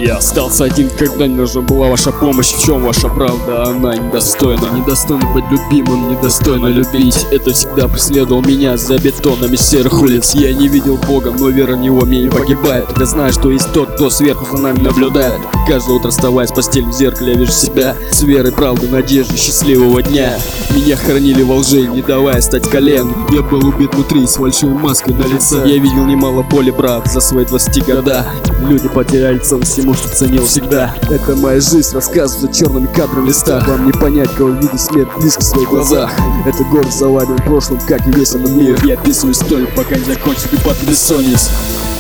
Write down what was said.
Я остался один, когда не нужна была ваша помощь. В чем ваша правда? Она недостойна. Недостойна быть любимым, недостойна любить. Это всегда преследовал меня за бетонами серых улиц. Я не видел Бога, но вера в него меня не погибает. Я знаю, что есть тот, кто сверху за нами наблюдает. Каждое утро, вставая с постели, в зеркале я вижу себя с верой, правдой, надеждой счастливого дня. Меня хоронили во лжи, не давая стать колен. Я был убит внутри с фальшивой маской на лице. Я видел немало боли, брат, за свои 20 года. Люди потеряли ценность всему, что ценил всегда. Это моя жизнь, рассказываю за черными кадрами листа. Вам не понять, кого видит смерть близко в своих глазах. Это город завален прошлым, как и весь этот мир. Я описываю историю, пока не закончу припадки бессонниц.